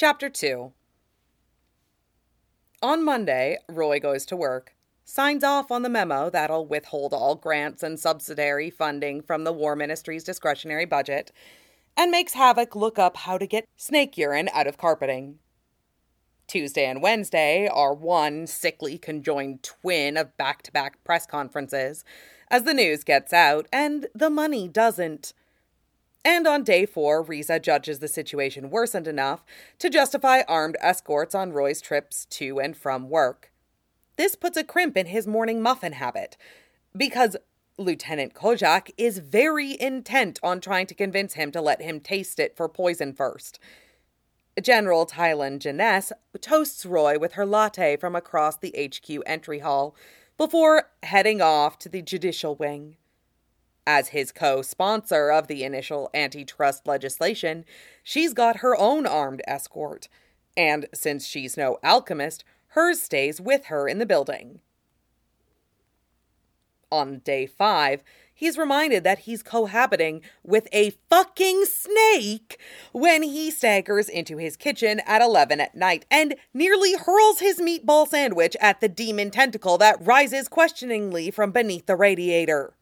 Chapter 2. On Monday, Roy goes to work, signs off on the memo that'll withhold all grants and subsidiary funding from the War Ministry's discretionary budget, and makes Havoc look up how to get snake urine out of carpeting. Tuesday and Wednesday are one sickly conjoined twin of back-to-back press conferences, as the news gets out and the money doesn't. And on day 4, Riza judges the situation worsened enough to justify armed escorts on Roy's trips to and from work. This puts a crimp in his morning muffin habit, because Lieutenant Kojak is very intent on trying to convince him to let him taste it for poison first. General Tylen Janess toasts Roy with her latte from across the HQ entry hall before heading off to the judicial wing. As his co-sponsor of the initial antitrust legislation, she's got her own armed escort, and since she's no alchemist, hers stays with her in the building. On day 5, he's reminded that he's cohabiting with a fucking snake when he staggers into his kitchen at 11 at night and nearly hurls his meatball sandwich at the demon tentacle that rises questioningly from beneath the radiator.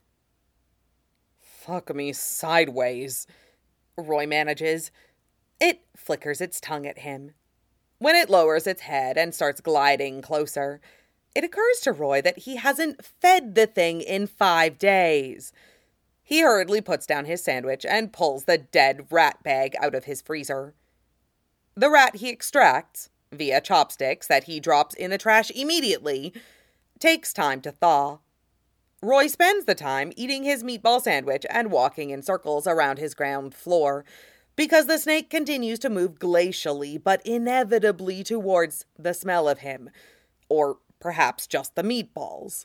"Fuck me sideways," Roy manages. It flickers its tongue at him. When it lowers its head and starts gliding closer, it occurs to Roy that he hasn't fed the thing in 5 days. He hurriedly puts down his sandwich and pulls the dead rat bag out of his freezer. The rat he extracts, via chopsticks that he drops in the trash immediately, takes time to thaw. Roy spends the time eating his meatball sandwich and walking in circles around his ground floor, because the snake continues to move glacially but inevitably towards the smell of him, or perhaps just the meatballs.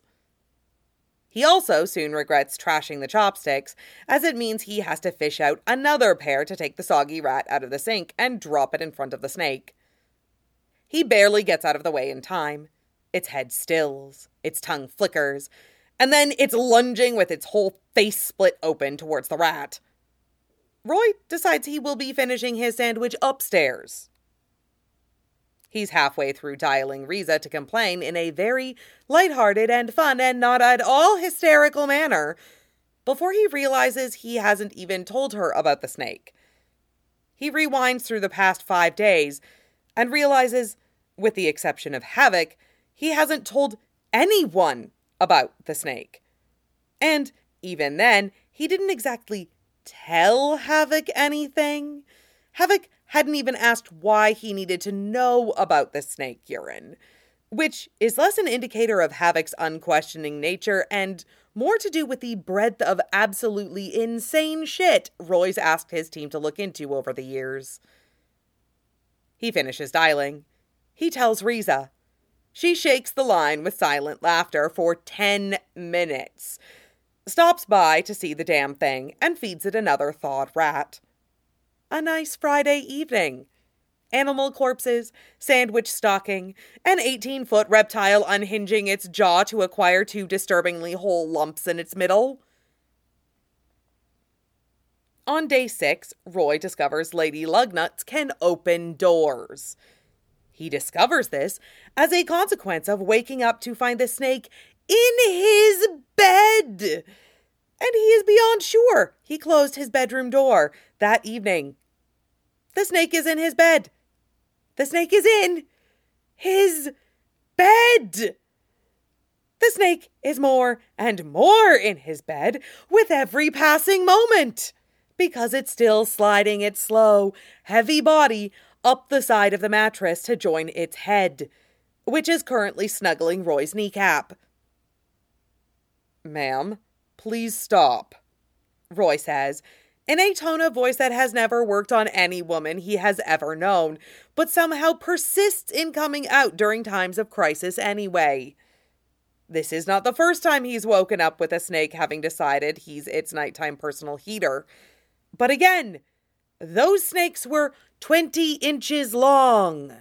He also soon regrets trashing the chopsticks, as it means he has to fish out another pair to take the soggy rat out of the sink and drop it in front of the snake. He barely gets out of the way in time. Its head stills, its tongue flickers, and then it's lunging with its whole face split open towards the rat. Roy decides he will be finishing his sandwich upstairs. He's halfway through dialing Riza to complain in a very lighthearted and fun and not at all hysterical manner before he realizes he hasn't even told her about the snake. He rewinds through the past 5 days and realizes, with the exception of Havoc, he hasn't told anyone about the snake. And even then, he didn't exactly tell Havoc anything. Havoc hadn't even asked why he needed to know about the snake urine, which is less an indicator of Havoc's unquestioning nature and more to do with the breadth of absolutely insane shit Roy's asked his team to look into over the years. He finishes dialing. He tells Riza. She shakes the line with silent laughter for 10 minutes, stops by to see the damn thing, and feeds it another thawed rat. A nice Friday evening. Animal corpses, sandwich stocking, an 18-foot reptile unhinging its jaw to acquire 2 disturbingly whole lumps in its middle. On day 6, Roy discovers Lady Lugnuts can open doors. He discovers this as a consequence of waking up to find the snake in his bed. And he is beyond sure he closed his bedroom door that evening. The snake is in his bed. The snake is in his bed. The snake is more and more in his bed with every passing moment, because it's still sliding its slow, heavy body up the side of the mattress to join its head, which is currently snuggling Roy's kneecap. "Ma'am, please stop," Roy says, in a tone of voice that has never worked on any woman he has ever known, but somehow persists in coming out during times of crisis anyway. This is not the first time he's woken up with a snake having decided he's its nighttime personal heater. But again, those snakes were 20 inches long.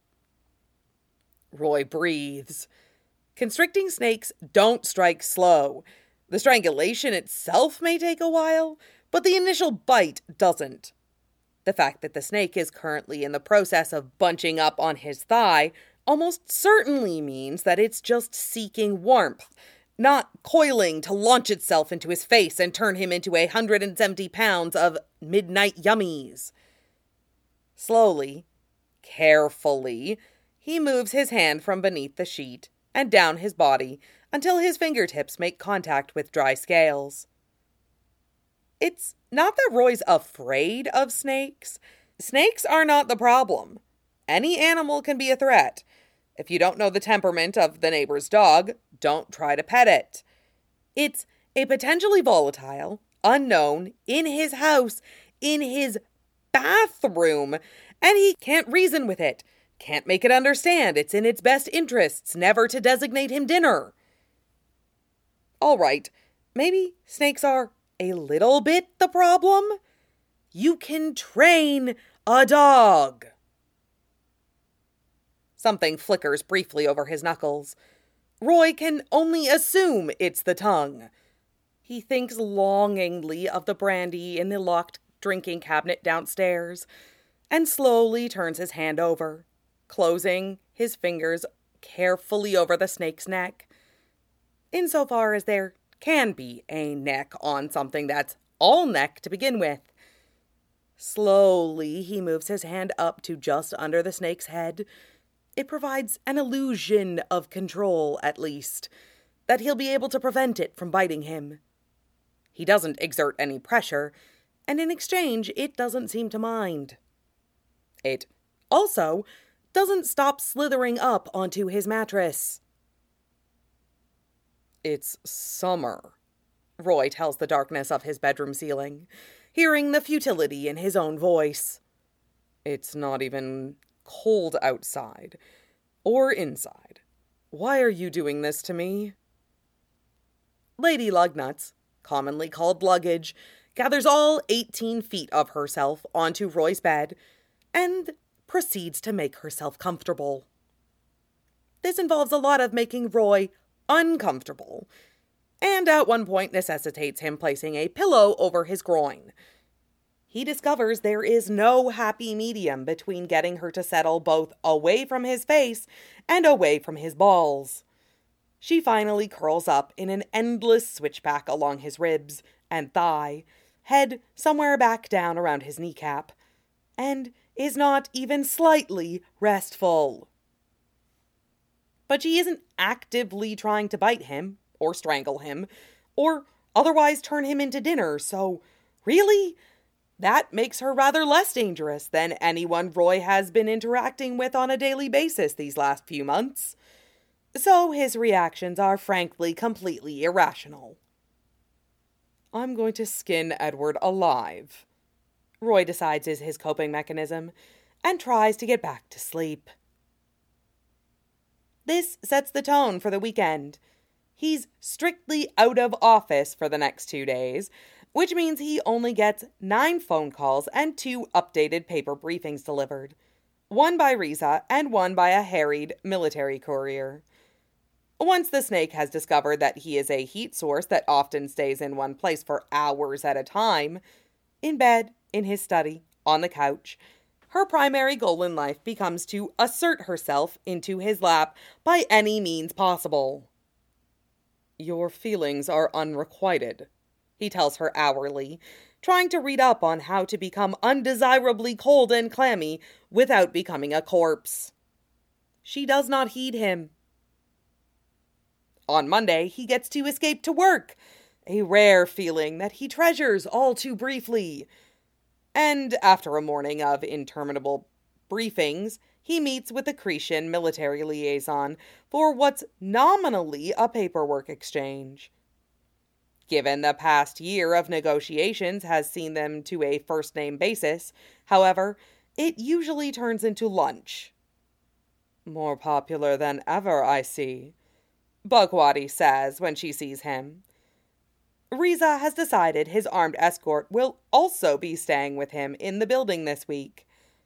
Roy breathes. Constricting snakes don't strike slow. The strangulation itself may take a while, but the initial bite doesn't. The fact that the snake is currently in the process of bunching up on his thigh almost certainly means that it's just seeking warmth, not coiling to launch itself into his face and turn him into 170 pounds of midnight yummies. Slowly, carefully, he moves his hand from beneath the sheet and down his body until his fingertips make contact with dry scales. It's not that Roy's afraid of snakes. Snakes are not the problem. Any animal can be a threat. If you don't know the temperament of the neighbor's dog, don't try to pet it. It's a potentially volatile, unknown, in his house, in his bathroom, and he can't reason with it, can't make it understand it's in its best interests never to designate him dinner. All right, maybe snakes are a little bit the problem. You can train a dog. Something flickers briefly over his knuckles. Roy can only assume it's the tongue. He thinks longingly of the brandy in the locked drinking cabinet downstairs, and slowly turns his hand over, closing his fingers carefully over the snake's neck. Insofar as there can be a neck on something that's all neck to begin with. Slowly, he moves his hand up to just under the snake's head. It provides an illusion of control, at least, that he'll be able to prevent it from biting him. He doesn't exert any pressure, and in exchange, it doesn't seem to mind. It also doesn't stop slithering up onto his mattress. It's summer, Roy tells the darkness of his bedroom ceiling, hearing the futility in his own voice. It's not even cold outside or inside. Why are you doing this to me? Lady Lugnuts, commonly called Luggage, gathers all 18 feet of herself onto Roy's bed and proceeds to make herself comfortable. This involves a lot of making Roy uncomfortable, and at one point necessitates him placing a pillow over his groin. He discovers there is no happy medium between getting her to settle both away from his face and away from his balls. She finally curls up in an endless switchback along his ribs and thigh, head somewhere back down around his kneecap, and is not even slightly restful. But she isn't actively trying to bite him, or strangle him, or otherwise turn him into dinner, so really, that makes her rather less dangerous than anyone Roy has been interacting with on a daily basis these last few months. So his reactions are frankly completely irrational. I'm going to skin Edward alive, Roy decides is his coping mechanism, and tries to get back to sleep. This sets the tone for the weekend. He's strictly out of office for the next 2 days, which means he only gets 9 phone calls and 2 updated paper briefings delivered. One by Riza and one by a harried military courier. Once the snake has discovered that he is a heat source that often stays in one place for hours at a time, in bed, in his study, on the couch, her primary goal in life becomes to assert herself into his lap by any means possible. Your feelings are unrequited, he tells her hourly, trying to read up on how to become undesirably cold and clammy without becoming a corpse. She does not heed him. On Monday, he gets to escape to work, a rare feeling that he treasures all too briefly. And after a morning of interminable briefings, he meets with the Cretan military liaison for what's nominally a paperwork exchange. Given the past year of negotiations has seen them to a first-name basis, however, it usually turns into lunch. More popular than ever, I see, Bhagwati says when she sees him. Riza has decided his armed escort will also be staying with him in the building this week.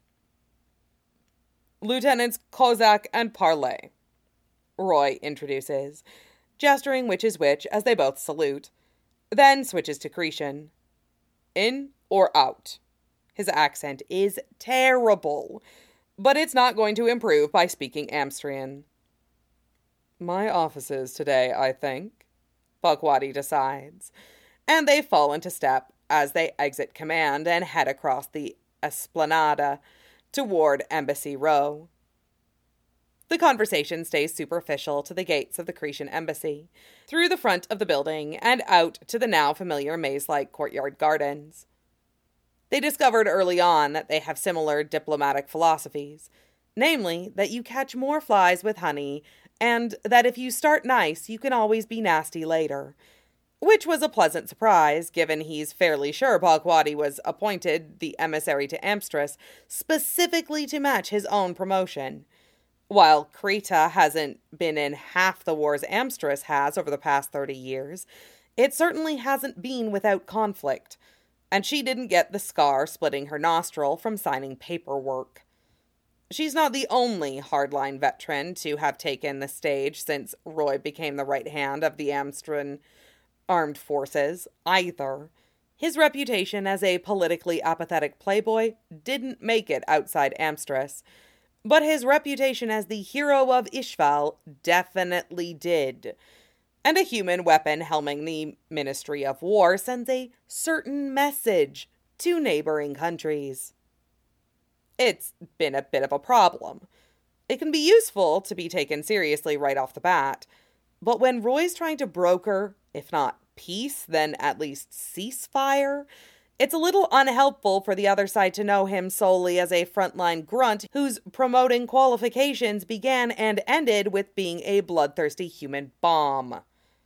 Lieutenants Kozak and Parley, Roy introduces, gesturing which is which as they both salute, then switches to Cretan. In or out? His accent is terrible, but it's not going to improve by speaking Amstrian. My offices today, I think, Bagwadi decides, and they fall into step as they exit command and head across the esplanade toward Embassy Row. The conversation stays superficial to the gates of the Cretan embassy, through the front of the building, and out to the now familiar maze-like courtyard gardens. They discovered early on that they have similar diplomatic philosophies, namely that you catch more flies with honey, and that if you start nice, you can always be nasty later. Which was a pleasant surprise, given he's fairly sure Bagwadi was appointed the emissary to Amstris specifically to match his own promotion. While Creta hasn't been in half the wars Amstris has over the past 30 years, it certainly hasn't been without conflict, and she didn't get the scar splitting her nostril from signing paperwork. She's not the only hardline veteran to have taken the stage since Roy became the right hand of the Amstran armed forces, either. His reputation as a politically apathetic playboy didn't make it outside Amstris, but his reputation as the hero of Ishval definitely did. And a human weapon helming the Ministry of War sends a certain message to neighboring countries. It's been a bit of a problem. It can be useful to be taken seriously right off the bat, but when Roy's trying to broker, if not peace, then at least ceasefire, it's a little unhelpful for the other side to know him solely as a frontline grunt whose promoting qualifications began and ended with being a bloodthirsty human bomb.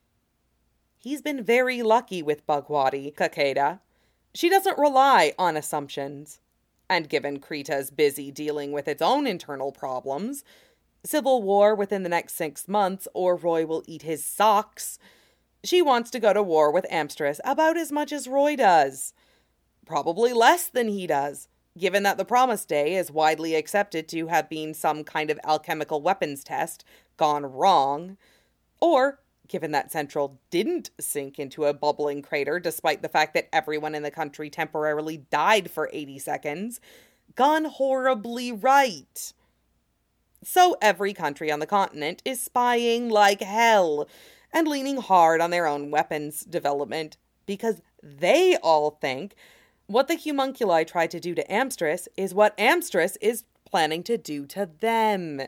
He's been very lucky with Bagwadi, Kakeda. She doesn't rely on assumptions. And given Creta's busy dealing with its own internal problems, civil war within the next 6 months or Roy will eat his socks, she wants to go to war with Amstris about as much as Roy does. Probably less than he does, given that the Promise Day is widely accepted to have been some kind of alchemical weapons test gone wrong, or given that Central didn't sink into a bubbling crater despite the fact that everyone in the country temporarily died for 80 seconds, gone horribly right. So every country on the continent is spying like hell and leaning hard on their own weapons development because they all think what the homunculi tried to do to Amstris is what Amstris is planning to do to them.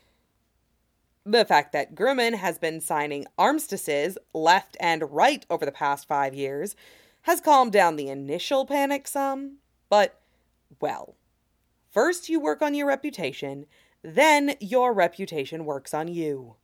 The fact that Grumman has been signing armistices left and right over the past 5 years has calmed down the initial panic some, but, well, first you work on your reputation, then your reputation works on you.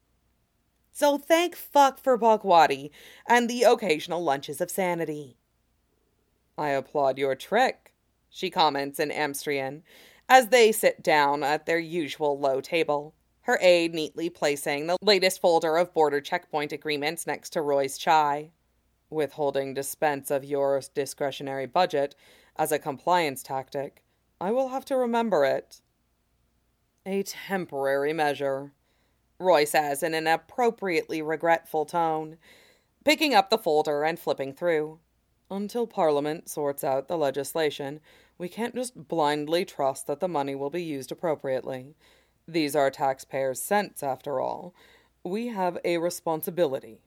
So thank fuck for Bagwadi and the occasional lunches of sanity. I applaud your trick, she comments in Amstrian, as they sit down at their usual low table, her aide neatly placing the latest folder of border checkpoint agreements next to Roy's chai. Withholding dispense of your discretionary budget as a compliance tactic, I will have to remember it. A temporary measure, Roy says in an appropriately regretful tone, picking up the folder and flipping through. Until Parliament sorts out the legislation, we can't just blindly trust that the money will be used appropriately. These are taxpayers' cents, after all. We have a responsibility.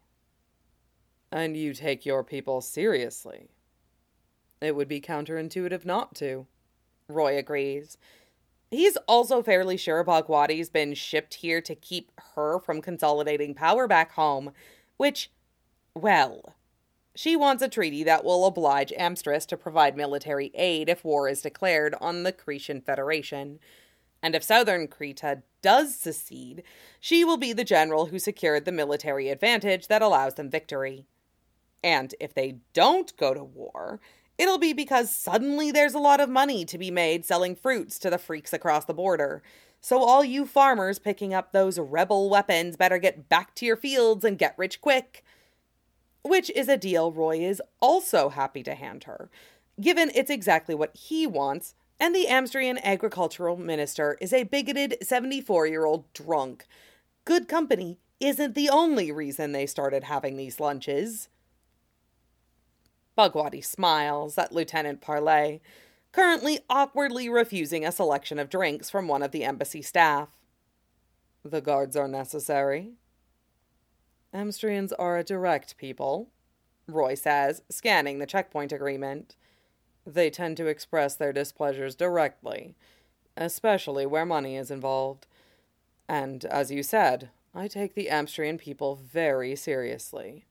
And you take your people seriously. It would be counterintuitive not to. Roy agrees. He's also fairly sure Bagwadi's been shipped here to keep her from consolidating power back home, which, well, she wants a treaty that will oblige Amstris to provide military aid if war is declared on the Cretan Federation. And if Southern Creta does secede, she will be the general who secured the military advantage that allows them victory. And if they don't go to war, it'll be because suddenly there's a lot of money to be made selling fruits to the freaks across the border. So all you farmers picking up those rebel weapons better get back to your fields and get rich quick. Which is a deal Roy is also happy to hand her, given it's exactly what he wants, and the Amstrian agricultural minister is a bigoted 74-year-old drunk. Good company isn't the only reason they started having these lunches. Bagwadi smiles at Lieutenant Parley, currently awkwardly refusing a selection of drinks from one of the embassy staff. The guards are necessary. Amstrians are a direct people, Roy says, scanning the checkpoint agreement. They tend to express their displeasures directly, especially where money is involved. And, as you said, I take the Amstrian people very seriously.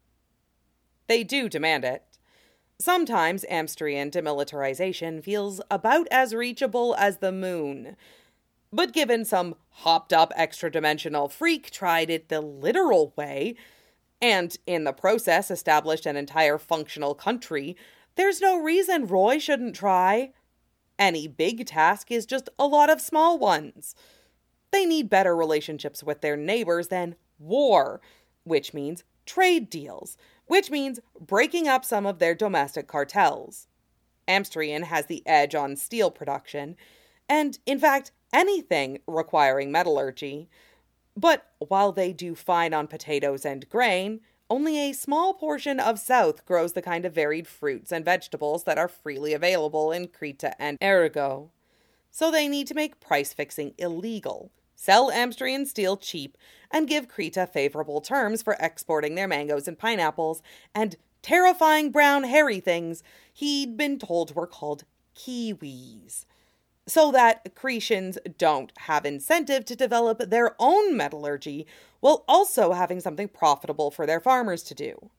They do demand it. Sometimes Amstrian demilitarization feels about as reachable as the moon. But given some hopped-up extra-dimensional freak tried it the literal way, and in the process established an entire functional country, there's no reason Roy shouldn't try. Any big task is just a lot of small ones. They need better relationships with their neighbors than war, which means trade deals, which means breaking up some of their domestic cartels. Amstrian has the edge on steel production, and, in fact, anything requiring metallurgy. But while they do fine on potatoes and grain, only a small portion of South grows the kind of varied fruits and vegetables that are freely available in Krita and Erigo. So they need to make price fixing illegal, sell Amstrian steel cheap, and give Krita favorable terms for exporting their mangoes and pineapples, and terrifying brown hairy things he'd been told were called kiwis, so that Cretians don't have incentive to develop their own metallurgy while also having something profitable for their farmers to do.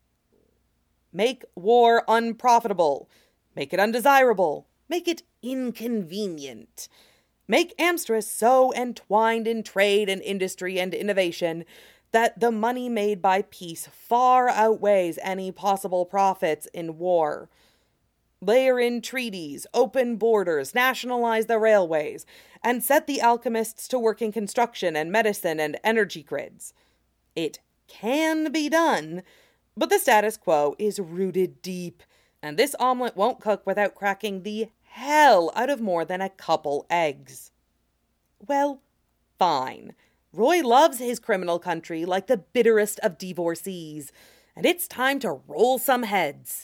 Make war unprofitable. Make it undesirable. Make it inconvenient. Make Amstris so entwined in trade and industry and innovation that the money made by peace far outweighs any possible profits in war. Layer in treaties, open borders, nationalize the railways, and set the alchemists to work in construction and medicine and energy grids. It can be done, but the status quo is rooted deep, and this omelet won't cook without cracking the hell out of more than a couple eggs. Well, fine. Roy loves his criminal country like the bitterest of divorcees, and it's time to roll some heads.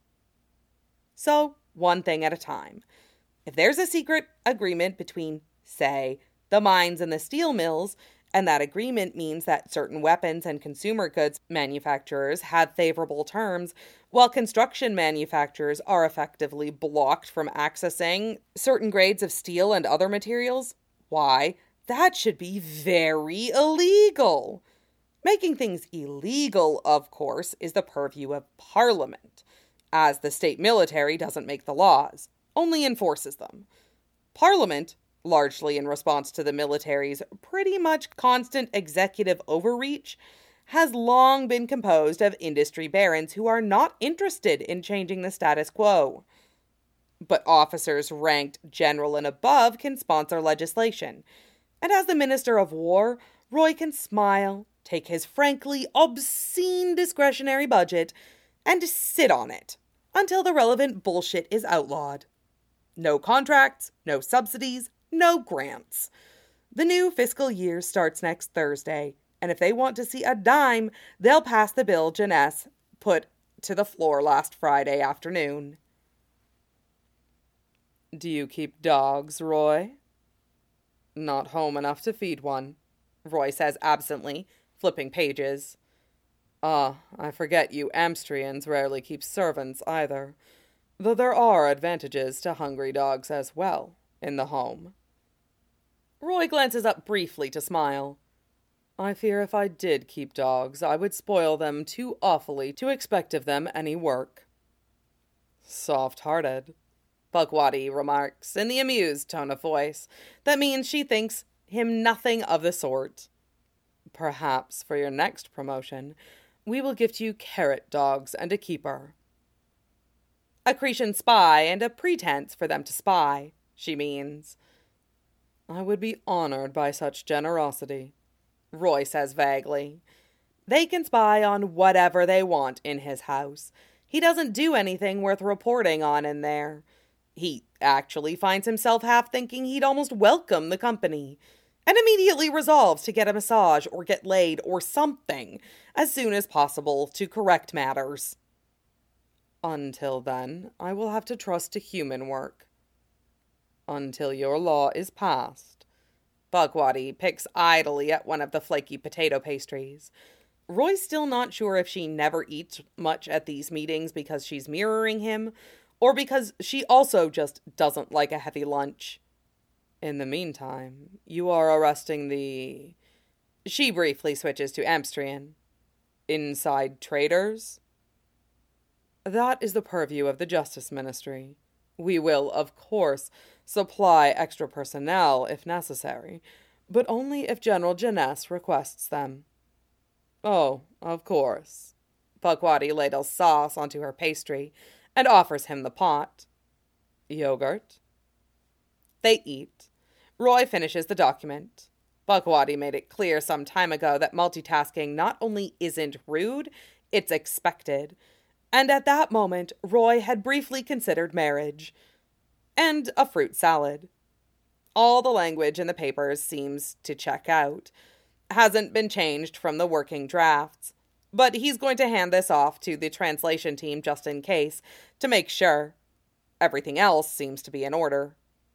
So, one thing at a time. If there's a secret agreement between, say, the mines and the steel mills, and that agreement means that certain weapons and consumer goods manufacturers have favorable terms, while construction manufacturers are effectively blocked from accessing certain grades of steel and other materials, why, that should be very illegal. Making things illegal, of course, is the purview of Parliament, as the state military doesn't make the laws, only enforces them. Parliament, largely in response to the military's pretty much constant executive overreach, has long been composed of industry barons who are not interested in changing the status quo. But officers ranked general and above can sponsor legislation, and as the Minister of War, Roy can smile, take his frankly obscene discretionary budget, and sit on it until the relevant bullshit is outlawed. No contracts, no subsidies, no grants. The new fiscal year starts next Thursday, and if they want to see a dime, they'll pass the bill Jeunesse put to the floor last Friday afternoon. Do you keep dogs, Roy? Not home enough to feed one, Roy says absently, flipping pages. I forget you Amstrians rarely keep servants either, though there are advantages to hungry dogs as well in the home. Roy glances up briefly to smile. I fear if I did keep dogs, I would spoil them too awfully to expect of them any work. Soft-hearted, Bhagwati remarks in the amused tone of voice that means she thinks him nothing of the sort. Perhaps for your next promotion, we will gift you carrot dogs and a keeper. A Cretan spy and a pretense for them to spy, she means. I would be honored by such generosity, Roy says vaguely. They can spy on whatever they want in his house. He doesn't do anything worth reporting on in there. He actually finds himself half thinking he'd almost welcome the company, and immediately resolves to get a massage or get laid or something as soon as possible to correct matters. Until then, I will have to trust to human work, Until your law is passed. Pukwuddy picks idly at one of the flaky potato pastries. Roy's still not sure if she never eats much at these meetings because she's mirroring him, or because she also just doesn't like a heavy lunch. In the meantime, you are arresting the... She briefly switches to Amstrian. Inside traders? That is the purview of the Justice Ministry. We will, of course, supply extra personnel if necessary, but only if General Jeunesse requests them. Oh, of course. Pukwuddy ladles sauce onto her pastry and offers him the pot. Yogurt? They eat. Roy finishes the document. Pukwuddy made it clear some time ago that multitasking not only isn't rude, it's expected. And at that moment, Roy had briefly considered marriage. And a fruit salad. All the language in the papers seems to check out. Hasn't been changed from the working drafts. But he's going to hand this off to the translation team just in case, to make sure. Everything else seems to be in order.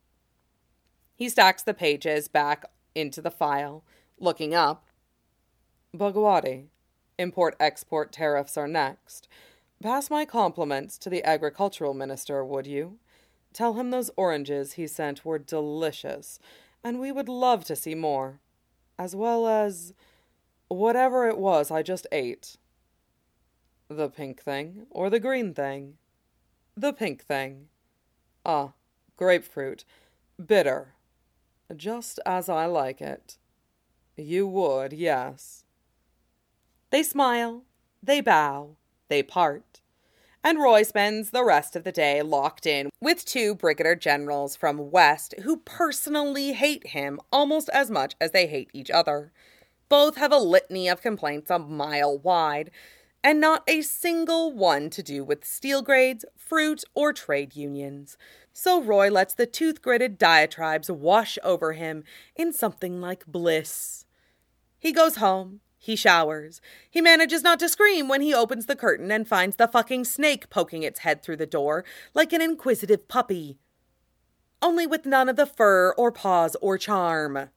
He stacks the pages back into the file, looking up. Pukwuddy, import-export tariffs are next. Pass my compliments to the agricultural minister, would you? Tell him those oranges he sent were delicious, and we would love to see more. As well as whatever it was I just ate. The pink thing, or the green thing? The pink thing. Ah, grapefruit. Bitter. Just as I like it. You would, yes. They smile, they bow, they part. And Roy spends the rest of the day locked in with two brigadier generals from West who personally hate him almost as much as they hate each other. Both have a litany of complaints a mile wide, and not a single one to do with steel grades, fruit, or trade unions. So Roy lets the tooth-gritted diatribes wash over him in something like bliss. He goes home. He showers. He manages not to scream when he opens the curtain and finds the fucking snake poking its head through the door like an inquisitive puppy. Only with none of the fur or paws or charm.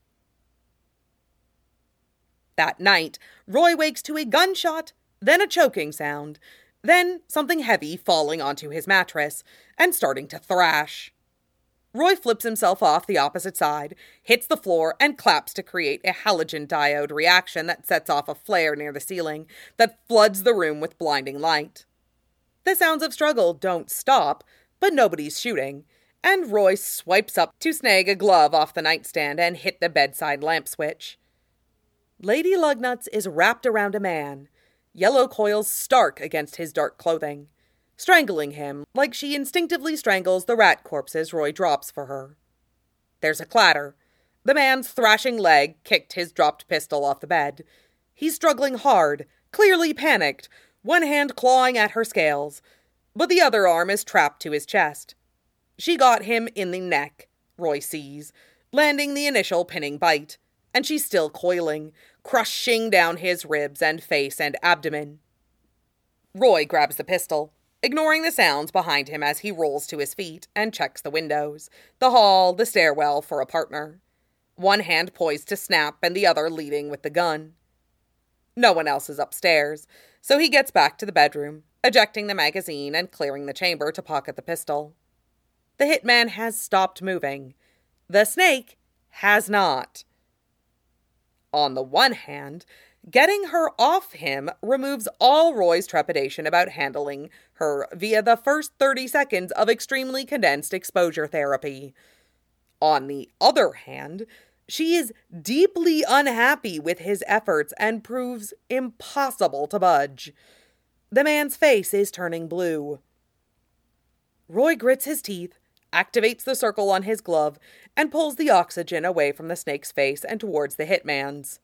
That night, Roy wakes to a gunshot, then a choking sound, then something heavy falling onto his mattress and starting to thrash. Roy flips himself off the opposite side, hits the floor, and claps to create a halogen diode reaction that sets off a flare near the ceiling that floods the room with blinding light. The sounds of struggle don't stop, but nobody's shooting, and Roy swipes up to snag a glove off the nightstand and hit the bedside lamp switch. Lady Lugnuts is wrapped around a man, yellow coils stark against his dark clothing, strangling him like she instinctively strangles the rat corpses Roy drops for her. There's a clatter. The man's thrashing leg kicked his dropped pistol off the bed. He's struggling hard, clearly panicked, one hand clawing at her scales, but the other arm is trapped to his chest. She got him in the neck, Roy sees, landing the initial pinning bite, and she's still coiling, crushing down his ribs and face and abdomen. Roy grabs the pistol, ignoring the sounds behind him as he rolls to his feet and checks the windows, the hall, the stairwell for a partner. One hand poised to snap and the other leading with the gun. No one else is upstairs, so he gets back to the bedroom, ejecting the magazine and clearing the chamber to pocket the pistol. The hitman has stopped moving. The snake has not. On the one hand, getting her off him removes all Roy's trepidation about handling her via the first 30 seconds of extremely condensed exposure therapy. On the other hand, she is deeply unhappy with his efforts and proves impossible to budge. The man's face is turning blue. Roy grits his teeth, activates the circle on his glove, and pulls the oxygen away from the snake's face and towards the hitman's.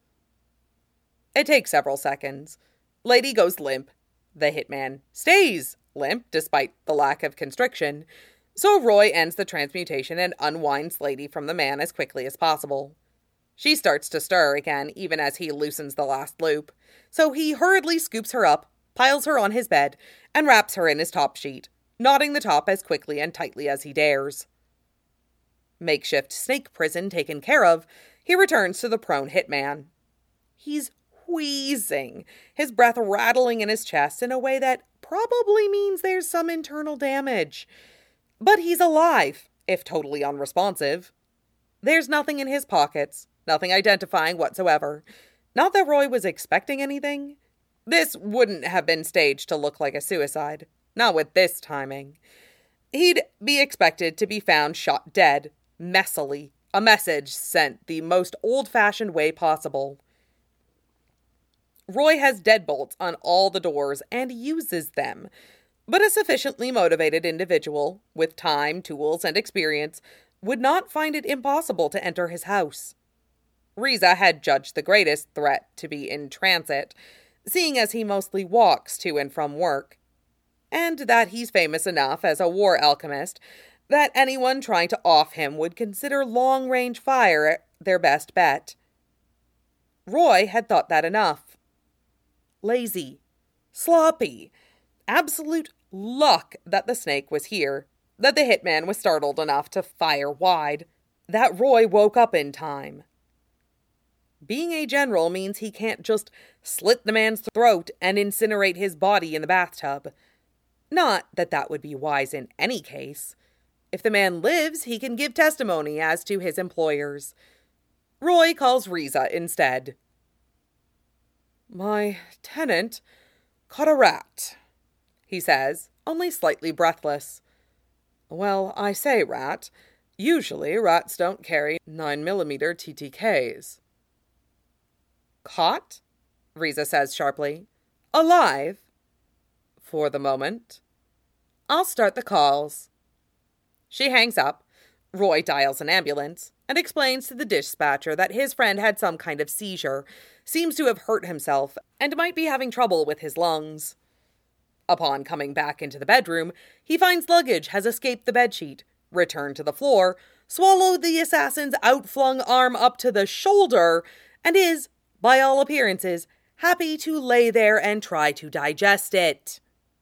It takes several seconds. Lady goes limp. The hitman stays limp despite the lack of constriction, so Roy ends the transmutation and unwinds Lady from the man as quickly as possible. She starts to stir again even as he loosens the last loop, so he hurriedly scoops her up, piles her on his bed, and wraps her in his top sheet, knotting the top as quickly and tightly as he dares. makeshift snake prison taken care of, he returns to the prone hitman. He's wheezing, his breath rattling in his chest in a way that probably means there's some internal damage. But he's alive, if totally unresponsive. There's nothing in his pockets, nothing identifying whatsoever. Not that Roy was expecting anything. This wouldn't have been staged to look like a suicide, not with this timing. He'd be expected to be found shot dead, messily, a message sent the most old-fashioned way possible. Roy has deadbolts on all the doors and uses them, but a sufficiently motivated individual, with time, tools, and experience, would not find it impossible to enter his house. Riza had judged the greatest threat to be in transit, seeing as he mostly walks to and from work, and that he's famous enough as a war alchemist that anyone trying to off him would consider long-range fire their best bet. Roy had thought that enough. Lazy, sloppy, absolute luck that the snake was here, that the hitman was startled enough to fire wide, that Roy woke up in time. Being a general means he can't just slit the man's throat and incinerate his body in the bathtub. Not that that would be wise in any case. If the man lives, he can give testimony as to his employers. Roy calls Riza instead. "My tenant caught a rat," he says, only slightly breathless. "Well, I say rat. Usually rats don't carry 9mm TTKs. "Caught?" Riza says sharply. "Alive?" "For the moment." "I'll start the calls." She hangs up. Roy dials an ambulance and explains to the dispatcher that his friend had some kind of seizure, seems to have hurt himself, and might be having trouble with his lungs. Upon coming back into the bedroom, he finds luggage has escaped the bedsheet, returned to the floor, swallowed the assassin's outflung arm up to the shoulder, and is, by all appearances, happy to lay there and try to digest it.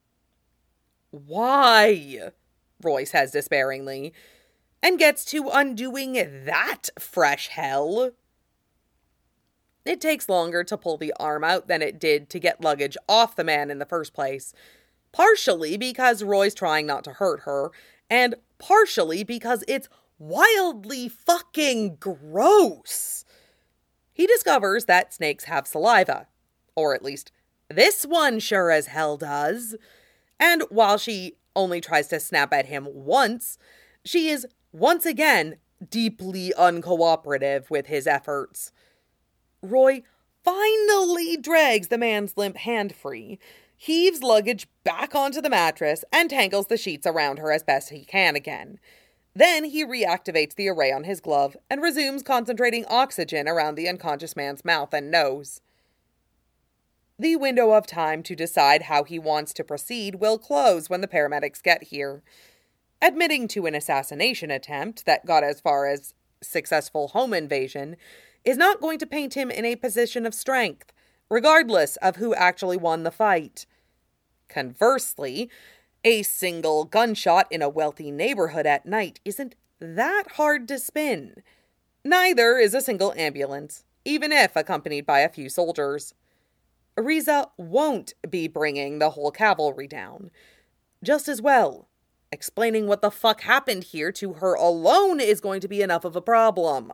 "Why?" Roy says despairingly, and gets to undoing that fresh hell. It takes longer to pull the arm out than it did to get luggage off the man in the first place, partially because Roy's trying not to hurt her, and partially because it's wildly fucking gross. He discovers that snakes have saliva, or at least this one sure as hell does, and while she only tries to snap at him once, she is once again deeply uncooperative with his efforts. Roy finally drags the man's limp hand free, heaves luggage back onto the mattress, and tangles the sheets around her as best he can again. Then he reactivates the array on his glove and resumes concentrating oxygen around the unconscious man's mouth and nose. The window of time to decide how he wants to proceed will close when the paramedics get here. Admitting to an assassination attempt that got as far as successful home invasion is not going to paint him in a position of strength, regardless of who actually won the fight. Conversely, a single gunshot in a wealthy neighborhood at night isn't that hard to spin. Neither is a single ambulance, even if accompanied by a few soldiers. Riza won't be bringing the whole cavalry down. Just as well, explaining what the fuck happened here to her alone is going to be enough of a problem.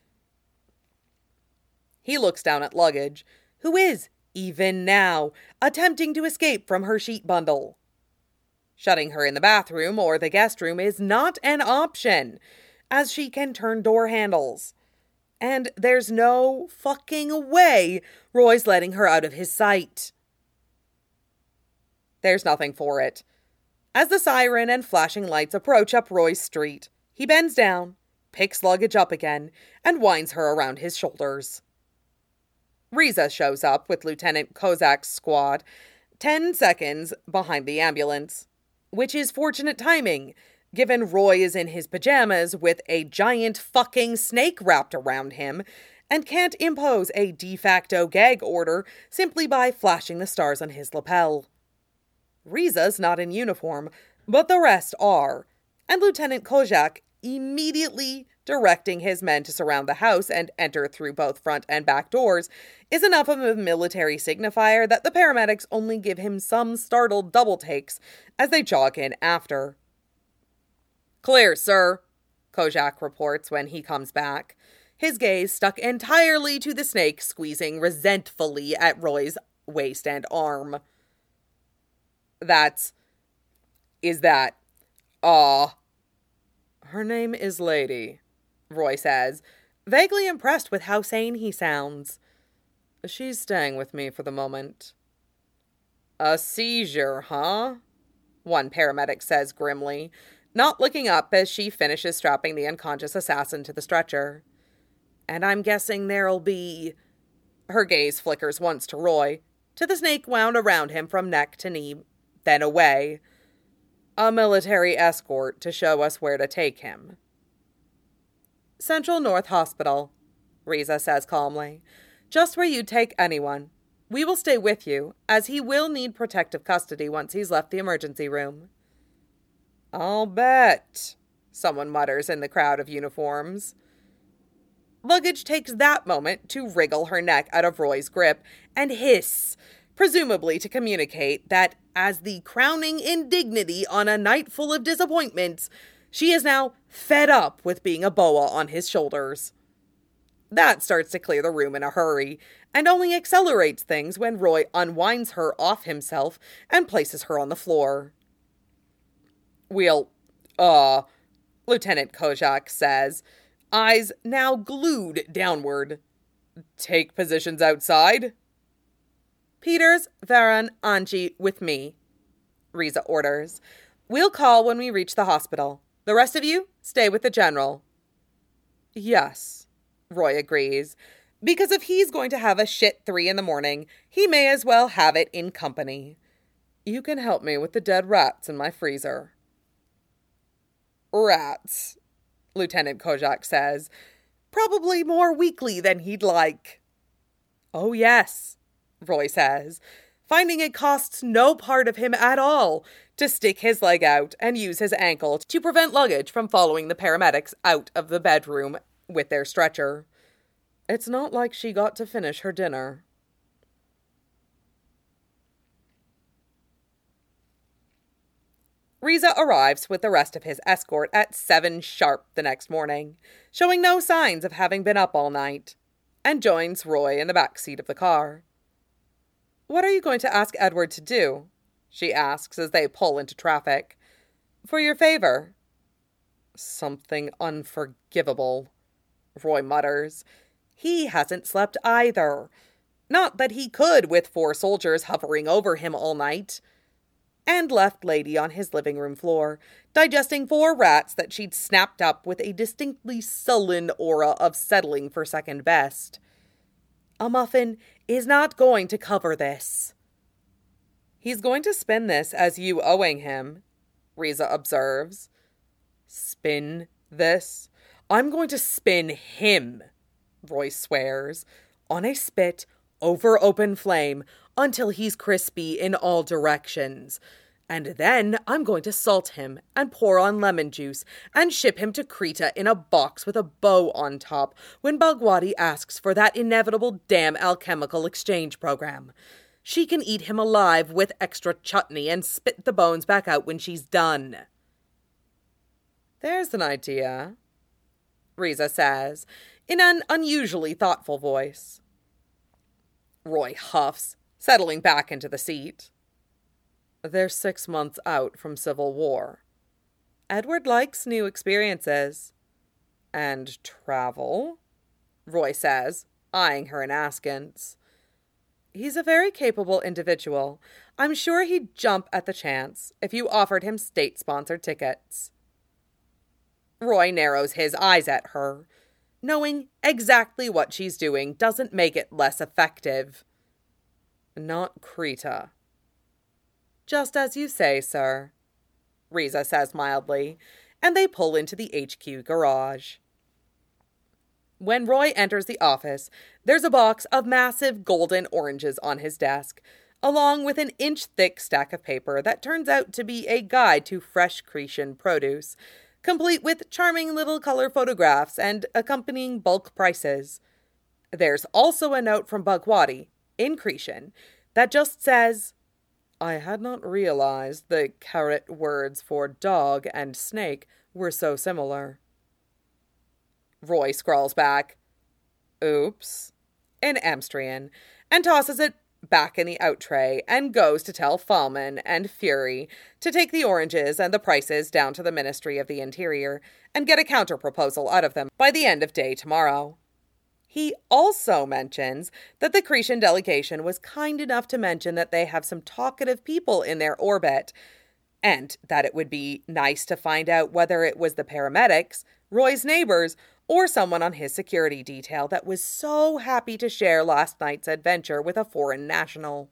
He looks down at luggage, who is, even now, attempting to escape from her sheet bundle. Shutting her in the bathroom or the guest room is not an option, as she can turn door handles. And there's no fucking way Roy's letting her out of his sight. There's nothing for it. As the siren and flashing lights approach up Roy's street, he bends down, picks luggage up again, and winds her around his shoulders. Riza shows up with Lieutenant Kozak's squad 10 seconds behind the ambulance, which is fortunate timing, given Roy is in his pajamas with a giant fucking snake wrapped around him and can't impose a de facto gag order simply by flashing the stars on his lapel. Riza's not in uniform, but the rest are, and Lieutenant Kozak immediately directing his men to surround the house and enter through both front and back doors is enough of a military signifier that the paramedics only give him some startled double takes as they jog in after. "Clear, sir," Kojak reports when he comes back, his gaze stuck entirely to the snake squeezing resentfully at Roy's waist and arm. Her name is Lady," Roy says, vaguely impressed with how sane he sounds. "She's staying with me for the moment." "A seizure, huh?" one paramedic says grimly, not looking up as she finishes strapping the unconscious assassin to the stretcher. "And I'm guessing there'll be..." Her gaze flickers once to Roy, to the snake wound around him from neck to knee, then away. "A military escort to show us where to take him." "Central North Hospital," Riza says calmly. "Just where you'd take anyone. We will stay with you, as he will need protective custody once he's left the emergency room." "I'll bet," someone mutters in the crowd of uniforms. Luggage takes that moment to wriggle her neck out of Roy's grip and hiss, presumably to communicate that, as the crowning indignity on a night full of disappointments, she is now fed up with being a boa on his shoulders. That starts to clear the room in a hurry, and only accelerates things when Roy unwinds her off himself and places her on the floor. Lieutenant Kojak says, eyes now glued downward. "Take positions outside?" "Peters, Varan, Anji with me," Riza orders. "We'll call when we reach the hospital. The rest of you, stay with the general." "Yes," Roy agrees, because if he's going to have a shit 3 a.m, he may as well have it in company. "You can help me with the dead rats in my freezer." "Rats," Lieutenant Kojak says, probably more weakly than he'd like. "Oh yes," Roy says, finding it costs no part of him at all to stick his leg out and use his ankle to prevent luggage from following the paramedics out of the bedroom with their stretcher. "It's not like she got to finish her dinner." Riza arrives with the rest of his escort at 7 sharp the next morning, showing no signs of having been up all night, and joins Roy in the back seat of the car. "What are you going to ask Edward to do?" she asks as they pull into traffic. "For your favor?" "Something unforgivable," Roy mutters. He hasn't slept either. Not that he could with 4 soldiers hovering over him all night. And left Lady on his living room floor, digesting 4 rats that she'd snapped up with a distinctly sullen aura of settling for second best. A muffin is not going to cover this. "He's going to spin this as you owing him," Riza observes. "Spin this? I'm going to spin him," Roy swears, "on a spit, over open flame, until he's crispy in all directions. And then I'm going to salt him and pour on lemon juice and ship him to Krita in a box with a bow on top when Bhagwati asks for that inevitable damn alchemical exchange program. She can eat him alive with extra chutney and spit the bones back out when she's done." "There's an idea," Riza says, in an unusually thoughtful voice. Roy huffs, settling back into the seat. "They're 6 months out from civil war. Edward likes new experiences." "And travel," Roy says, eyeing her in askance. "He's a very capable individual. I'm sure he'd jump at the chance if you offered him state-sponsored tickets." Roy narrows his eyes at her. Knowing exactly what she's doing doesn't make it less effective. "Not Krita." "Just as you say, sir," Riza says mildly, and they pull into the HQ garage. When Roy enters the office, there's a box of massive golden oranges on his desk, along with an inch-thick stack of paper that turns out to be a guide to fresh Cretan produce, complete with charming little color photographs and accompanying bulk prices. There's also a note from Bugwadi, in Cretan, that just says, "I had not realized the carrot words for dog and snake were so similar." Roy scrawls back, "Oops," in Amstrian, and tosses it back in the out tray and goes to tell Fallman and Fury to take the oranges and the prices down to the Ministry of the Interior and get a counter-proposal out of them by the end of day tomorrow. He also mentions that the Cretan delegation was kind enough to mention that they have some talkative people in their orbit, and that it would be nice to find out whether it was the paramedics, Roy's neighbors, or someone on his security detail that was so happy to share last night's adventure with a foreign national.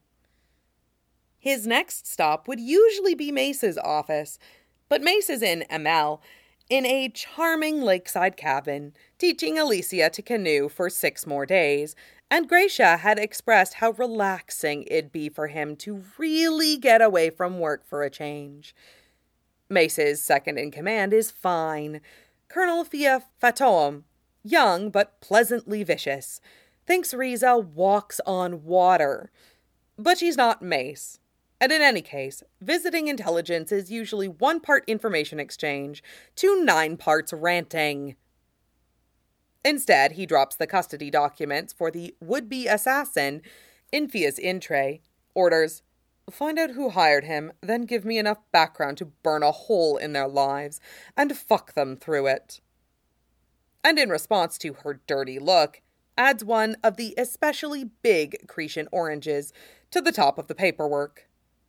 His next stop would usually be Mace's office, but Mace is in Amel, in a charming lakeside cabin, teaching Alicia to canoe for 6 more days, and Gracia had expressed how relaxing it'd be for him to really get away from work for a change. Mace's second-in-command is fine. Colonel Fia Fatom, young but pleasantly vicious, thinks Riza walks on water. But she's not Mace. And in any case, visiting intelligence is usually 1 part information exchange to 9 parts ranting. Instead, he drops the custody documents for the would-be assassin in Fia's in-tray, orders, "Find out who hired him, then give me enough background to burn a hole in their lives, and fuck them through it." And in response to her dirty look, adds one of the especially big Cretan oranges to the top of the paperwork.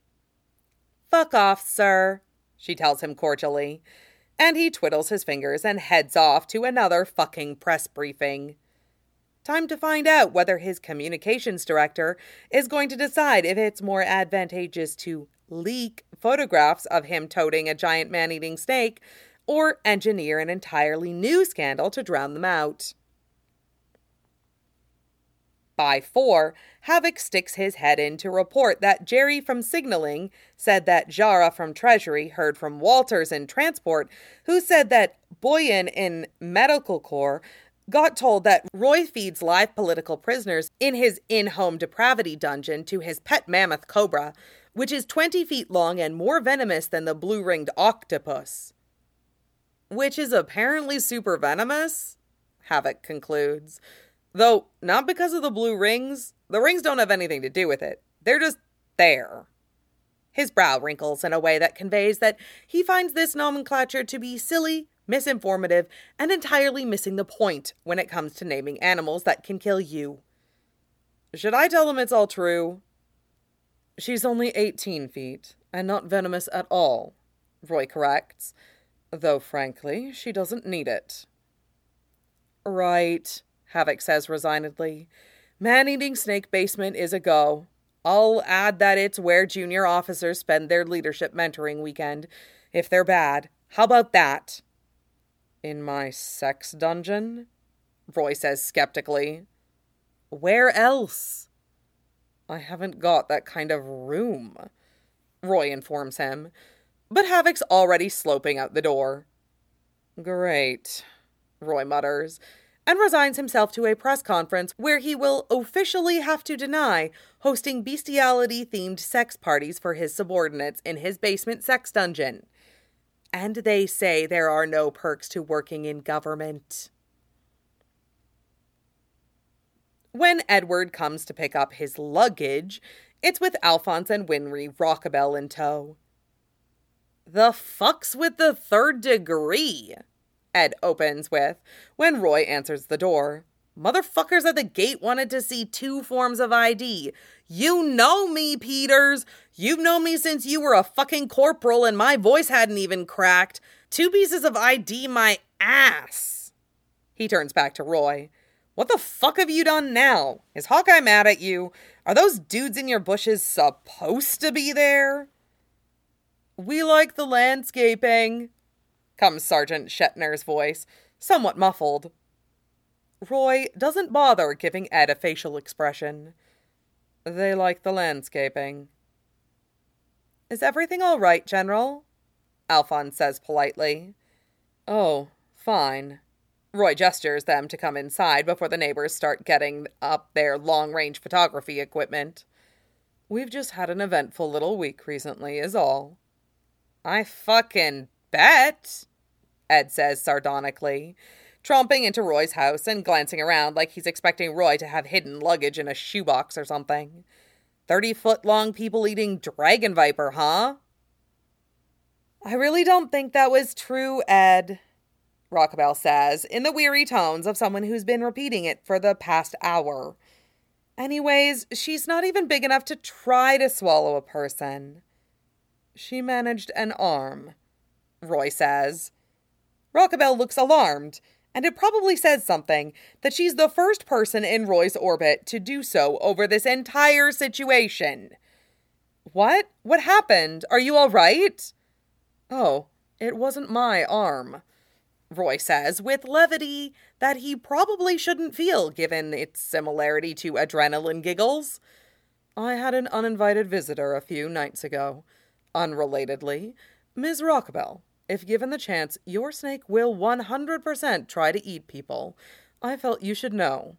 "Fuck off, sir," she tells him cordially, and he twiddles his fingers and heads off to another fucking press briefing. Time to find out whether his communications director is going to decide if it's more advantageous to leak photographs of him toting a giant man-eating snake or engineer an entirely new scandal to drown them out. By 4, Havoc sticks his head in to report that Jerry from Signaling said that Jara from Treasury heard from Walters in Transport, who said that Boyan in Medical Corps got told that Roy feeds live political prisoners in his in-home depravity dungeon to his pet mammoth cobra, which is 20 feet long and more venomous than the blue-ringed octopus. Which is apparently super venomous, Havoc concludes. Though, not because of the blue rings. The rings don't have anything to do with it. They're just there. His brow wrinkles in a way that conveys that he finds this nomenclature to be silly, misinformative, and entirely missing the point when it comes to naming animals that can kill you. Should I tell him it's all true? She's only 18 feet, and not venomous at all, Roy corrects. Though, frankly, she doesn't need it. Right, Havoc says resignedly. Man-eating snake basement is a go. I'll add that it's where junior officers spend their leadership mentoring weekend. If they're bad, how about that? In my sex dungeon? Roy says skeptically. Where else? I haven't got that kind of room, Roy informs him. But Havoc's already sloping out the door. Great, Roy mutters, and resigns himself to a press conference where he will officially have to deny hosting bestiality-themed sex parties for his subordinates in his basement sex dungeon. And they say there are no perks to working in government. When Edward comes to pick up his luggage, it's with Alphonse and Winry Rockabelle in tow. The fuck's with the 3rd degree? Ed opens with, when Roy answers the door. Motherfuckers at the gate wanted to see 2 forms of ID. You know me, Peters. You've known me since you were a fucking corporal and my voice hadn't even cracked. 2 pieces of ID my ass. He turns back to Roy. What the fuck have you done now? Is Hawkeye mad at you? Are those dudes in your bushes supposed to be there? We like the landscaping, comes Sergeant Shetner's voice, somewhat muffled. Roy doesn't bother giving Ed a facial expression. They like the landscaping. Is everything all right, General? Alphonse says politely. Oh, fine. Roy gestures them to come inside before the neighbors start getting up their long-range photography equipment. We've just had an eventful little week recently, is all. I fucking bet, Ed says sardonically, tromping into Roy's house and glancing around like he's expecting Roy to have hidden luggage in a shoebox or something. 30-foot-long people-eating dragon viper, huh? I really don't think that was true, Ed, Rockabelle says, in the weary tones of someone who's been repeating it for the past hour. Anyways, she's not even big enough to try to swallow a person. She managed an arm, Roy says. Rockabelle looks alarmed, and it probably says something that she's the first person in Roy's orbit to do so over this entire situation. What? What happened? Are you all right? Oh, it wasn't my arm, Roy says with levity that he probably shouldn't feel given its similarity to adrenaline giggles. I had an uninvited visitor a few nights ago. Unrelatedly, Ms. Rockabelle, if given the chance, your snake will 100% try to eat people. I felt you should know.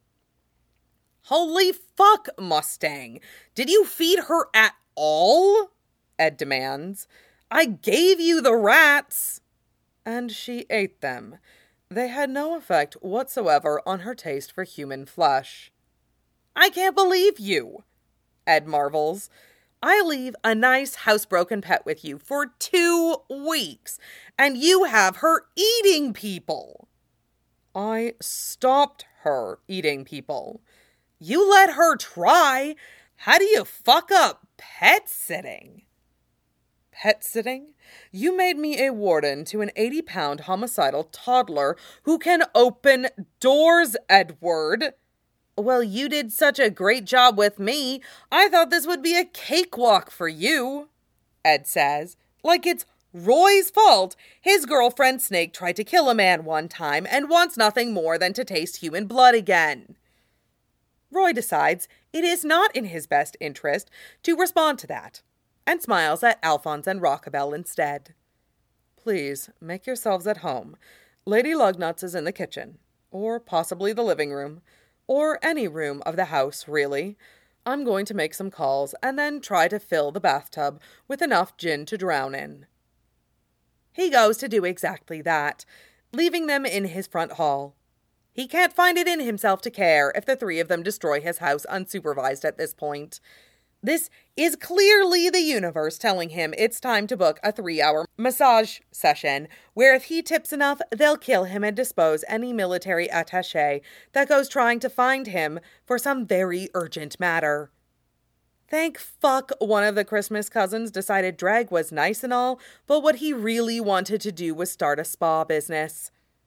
Holy fuck, Mustang! Did you feed her at all? Ed demands. I gave you the rats! And she ate them. They had no effect whatsoever on her taste for human flesh. I can't believe you, Ed marvels. I leave a nice housebroken pet with you for 2 weeks, and you have her eating people. I stopped her eating people. You let her try. How do you fuck up pet sitting? Pet sitting? You made me a warden to an 80-pound homicidal toddler who can open doors, Edward. Well, you did such a great job with me. I thought this would be a cakewalk for you, Ed says, like it's Roy's fault. His girlfriend Snake tried to kill a man one time and wants nothing more than to taste human blood again. Roy decides it is not in his best interest to respond to that, and smiles at Alphonse and Rockabelle instead. Please, make yourselves at home. Lady Lugnuts is in the kitchen, or possibly the living room, or any room of the house, really. I'm going to make some calls and then try to fill the bathtub with enough gin to drown in. He goes to do exactly that, leaving them in his front hall. He can't find it in himself to care if the 3 of them destroy his house unsupervised at this point. This is clearly the universe telling him it's time to book a 3-hour massage session, where if he tips enough, they'll kill him and dispose any military attaché that goes trying to find him for some very urgent matter. Thank fuck one of the Christmas cousins decided drag was nice and all, but what he really wanted to do was start a spa business.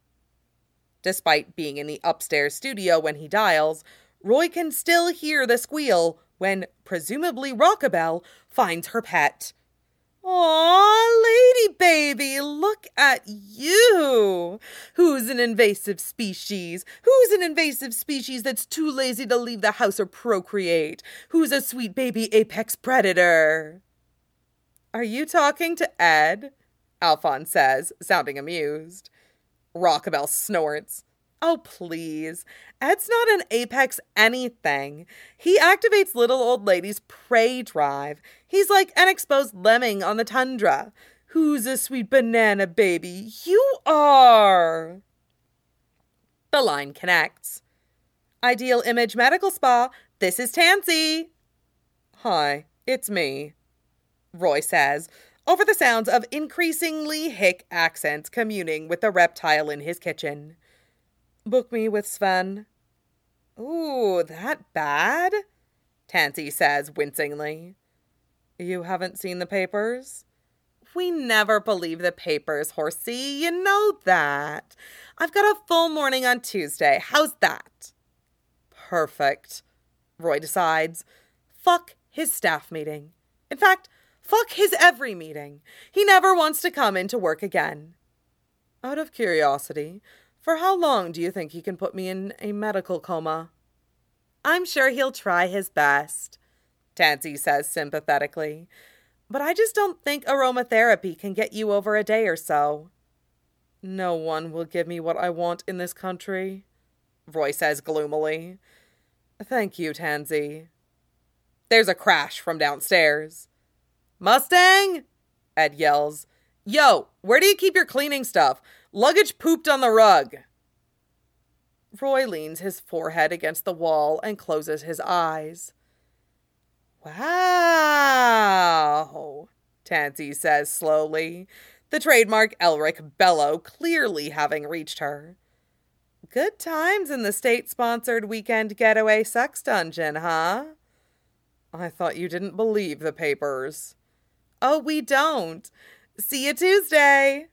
Despite being in the upstairs studio when he dials, Roy can still hear the squeal when, presumably Rockabelle, finds her pet. Aw, lady baby, look at you! Who's an invasive species? Who's an invasive species that's too lazy to leave the house or procreate? Who's a sweet baby apex predator? Are you talking to Ed? Alphonse says, sounding amused. Rockabelle snorts. Oh, please. Ed's not an apex anything. He activates little old lady's prey drive. He's like an exposed lemming on the tundra. Who's a sweet banana baby? You are! The line connects. Ideal Image Medical Spa, this is Tansy. Hi, it's me, Roy says, over the sounds of increasingly hick accents communing with the reptile in his kitchen. Book me with Sven. Ooh, that bad? Tansy says wincingly. You haven't seen the papers? We never believe the papers, horsey. You know that. I've got a full morning on Tuesday. How's that? Perfect, Roy decides. Fuck his staff meeting. In fact, fuck his every meeting. He never wants to come into work again. Out of curiosity, for how long do you think he can put me in a medical coma? I'm sure he'll try his best, Tansy says sympathetically. But I just don't think aromatherapy can get you over a day or so. No one will give me what I want in this country, Roy says gloomily. Thank you, Tansy. There's a crash from downstairs. Mustang? Ed yells. Yo, where do you keep your cleaning stuff? Luggage pooped on the rug. Roy leans his forehead against the wall and closes his eyes. Wow, Tansy says slowly, the trademark Elric bellow clearly having reached her. Good times in the state-sponsored weekend getaway sex dungeon, huh? I thought you didn't believe the papers. Oh, we don't. See you Tuesday.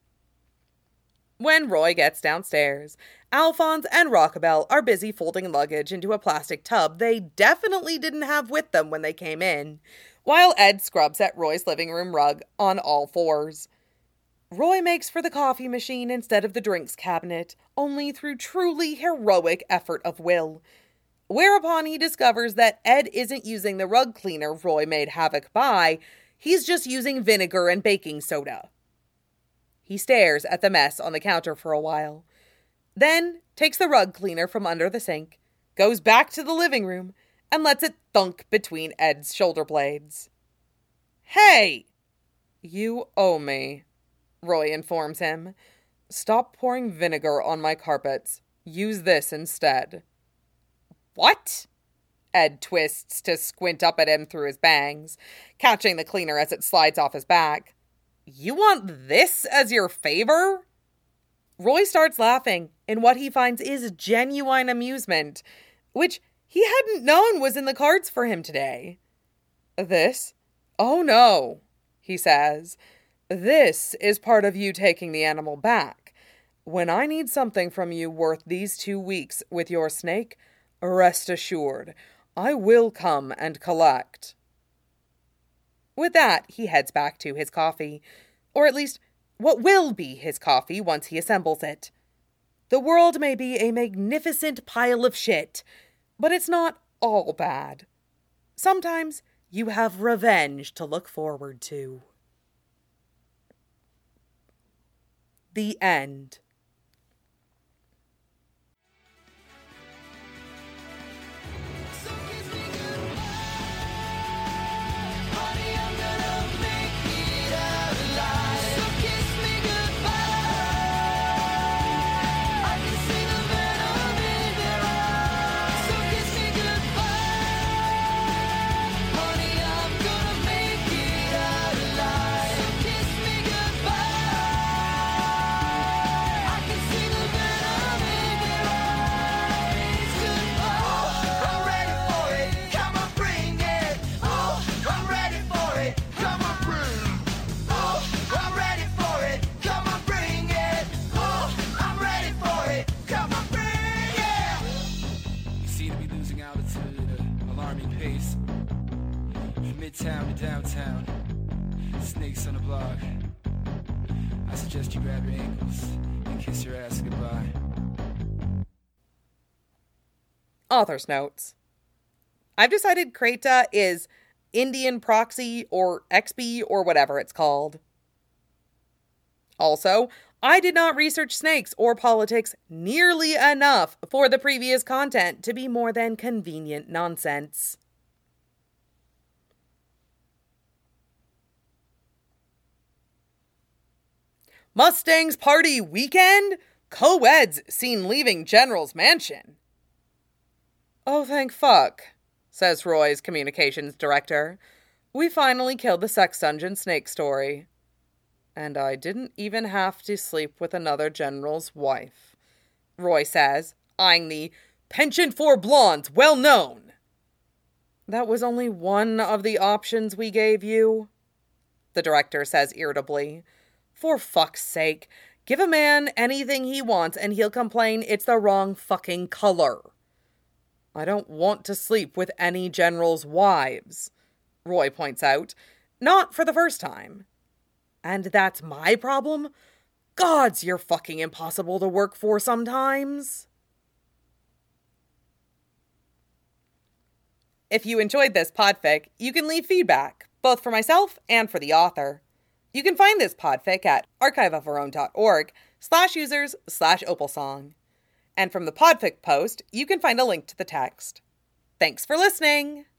When Roy gets downstairs, Alphonse and Rockabelle are busy folding luggage into a plastic tub they definitely didn't have with them when they came in, while Ed scrubs at Roy's living room rug on all fours. Roy makes for the coffee machine instead of the drinks cabinet, only through truly heroic effort of will, whereupon he discovers that Ed isn't using the rug cleaner Roy made havoc by, he's just using vinegar and baking soda. He stares at the mess on the counter for a while, then takes the rug cleaner from under the sink, goes back to the living room, and lets it thunk between Ed's shoulder blades. Hey! You owe me, Roy informs him. Stop pouring vinegar on my carpets. Use this instead. What? Ed twists to squint up at him through his bangs, catching the cleaner as it slides off his back. You want this as your favor? Roy starts laughing in what he finds is genuine amusement, which he hadn't known was in the cards for him today. This? Oh no, he says. This is part of you taking the animal back. When I need something from you worth these 2 weeks with your snake, rest assured, I will come and collect. With that, he heads back to his coffee, or at least what will be his coffee once he assembles it. The world may be a magnificent pile of shit, but it's not all bad. Sometimes you have revenge to look forward to. The end. Midtown to downtown, snakes on the block. I suggest you grab your ankles and kiss your ass goodbye. Author's notes. I've decided Kreta is Indian proxy or XP or whatever it's called. Also, I did not research snakes or politics nearly enough for the previous content to be more than convenient nonsense. Mustang's party weekend? Co-eds seen leaving General's mansion. Oh, thank fuck, says Roy's communications director. We finally killed the sex dungeon snake story. And I didn't even have to sleep with another general's wife, Roy says, eyeing the penchant for blondes well known. That was only one of the options we gave you, the director says irritably. For fuck's sake, give a man anything he wants and he'll complain it's the wrong fucking color. I don't want to sleep with any general's wives, Roy points out, not for the first time. And that's my problem? Gods, you're fucking impossible to work for sometimes. If you enjoyed this podfic, you can leave feedback, both for myself and for the author. You can find this podfic at archiveofourOwn.org, patreon.com/users/opalsong. And from the Podfic post, you can find a link to the text. Thanks for listening!